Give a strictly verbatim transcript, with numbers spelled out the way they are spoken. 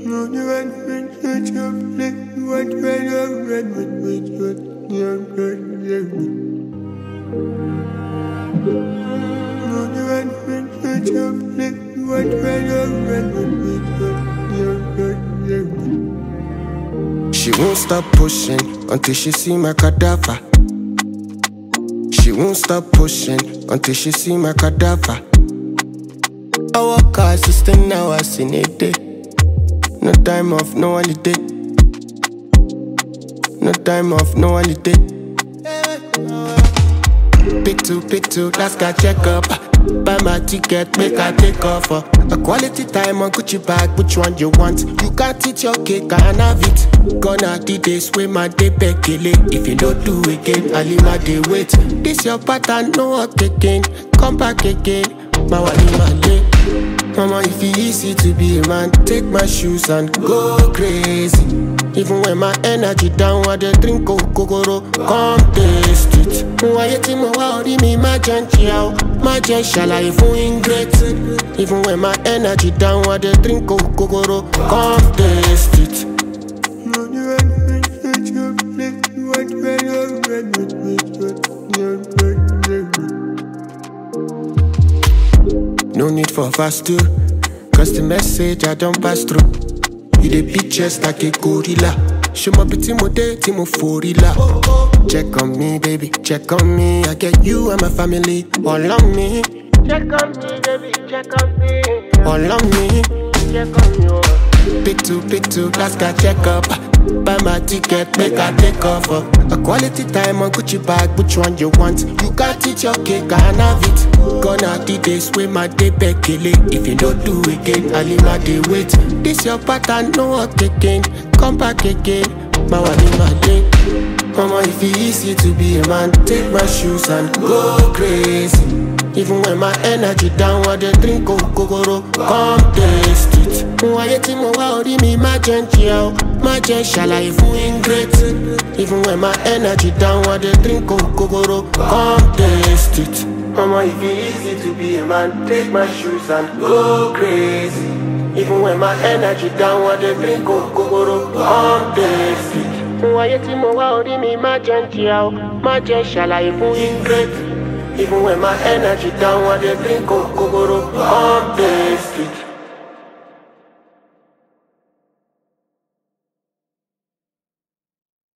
She won't stop pushing until she see my cadaver. She won't stop pushing until she see my cadaver. I work her assistant hours in a day. No time off, no holiday. No time off, no holiday. Pick two, pick two, last guy check up. Buy my ticket, make I take off. uh. A quality time on Gucci bag, which one you want? You can't eat your cake, I can have it. Gonna the days with my day bekele. If you don't do again, I leave my day wait. This your pattern, no work again. Come back again, my wali my day. Mama, if it's easy to be a man, take my shoes and go crazy. Even when my energy down, I dey drink kokoro, come taste it. Why you think my worry me, my gentle, my gentle life ingrate. Even when my energy down, I dey drink kokoro, come taste it. No need for fast too, cause the message I don't pass through. You dey beat chest like a gorilla. Show my pretty mode, Timo Forilla. Check on me, baby, check on me. I get you and my family all on me. Check on me, baby, check on me. All on me, check on you. Pick two, pick two, last guy check up. Buy my ticket, make I take off. uh. A quality time on Gucci bag, which one you want? You can't eat your cake, I can have it. Gonna the days with my day bekele. If you don't do again, I leave my day wait. This your pattern, no work again. Come back again, my wali my day. Mama, if it's easy to be a man, take my shoes and go crazy. Even when my energy down, I dey drink kokoro, come taste it. Why you think my worry me, my gentle, my gentle life ingrate. Even when my energy down, I dey drink kokoro, come taste it. Mama, if it's easy to be a man, take my shoes and go crazy. Even when my energy down, I dey drink kokoro, come taste it. Why you think my worry me, my gentle, my gentle life ingrate. Even when my energy down, I dey drink kokoro, come taste it.